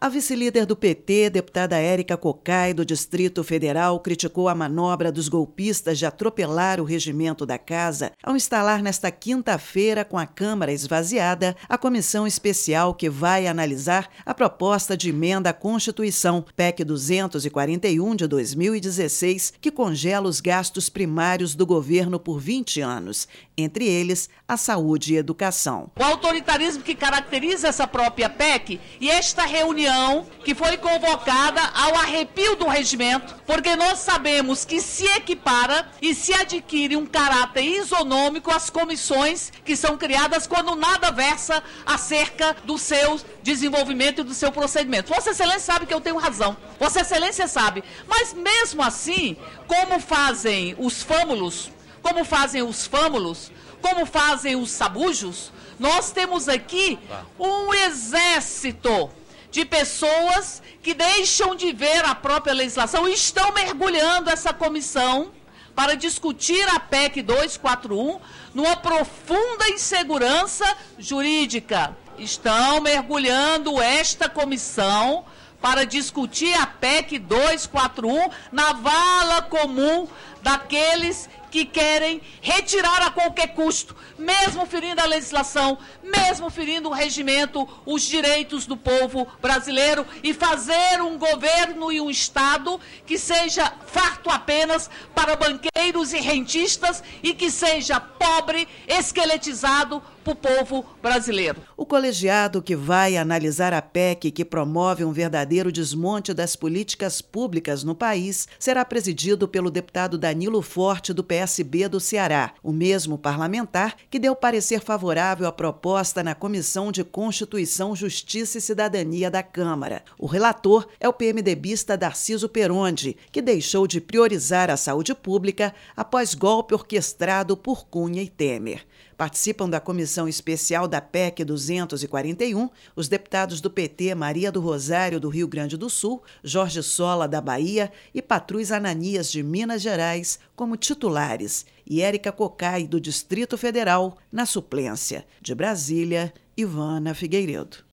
A vice-líder do PT, deputada Érica Cocai, do Distrito Federal, criticou a manobra dos golpistas de atropelar o regimento da Casa ao instalar nesta quinta-feira, com a Câmara esvaziada, a comissão especial que vai analisar a proposta de emenda à Constituição, PEC 241 de 2016, que congela os gastos primários do governo por 20 anos, entre eles a saúde e educação. O autoritarismo que caracteriza essa própria PEC e esta reunião que foi convocada ao arrepio do regimento, porque nós sabemos que se equipara e se adquire um caráter isonômico às comissões que são criadas quando nada versa acerca do seu desenvolvimento e do seu procedimento. Vossa Excelência sabe que eu tenho razão. Vossa Excelência sabe. Mas mesmo assim, como fazem os fâmulos, como fazem os sabujos, nós temos aqui um exército de pessoas que deixam de ver a própria legislação e estão mergulhando essa comissão para discutir a PEC 241 numa profunda insegurança jurídica. Estão mergulhando esta comissão para discutir a PEC 241 na vala comum daqueles que querem retirar a qualquer custo, mesmo ferindo a legislação, mesmo ferindo o regimento, os direitos do povo brasileiro e fazer um governo e um Estado que seja farto apenas para banqueiros e rentistas e que seja pobre, esqueletizado para o povo brasileiro. O colegiado que vai analisar a PEC, que promove um verdadeiro desmonte das políticas públicas no país, será presidido pelo deputado Danilo Forte, do PSB do Ceará, o mesmo parlamentar que deu parecer favorável à proposta na Comissão de Constituição, Justiça e Cidadania da Câmara. O relator é o PMDBista Darciso Peronde, que deixou de priorizar a saúde pública após golpe orquestrado por Cunha e Temer. Participam da comissão especial da PEC 241 os deputados do PT Maria do Rosário, do Rio Grande do Sul, Jorge Sola, da Bahia, e Patrus Ananias, de Minas Gerais, como titulares, e Érica Cocai, do Distrito Federal, na suplência. De Brasília, Ivana Figueiredo.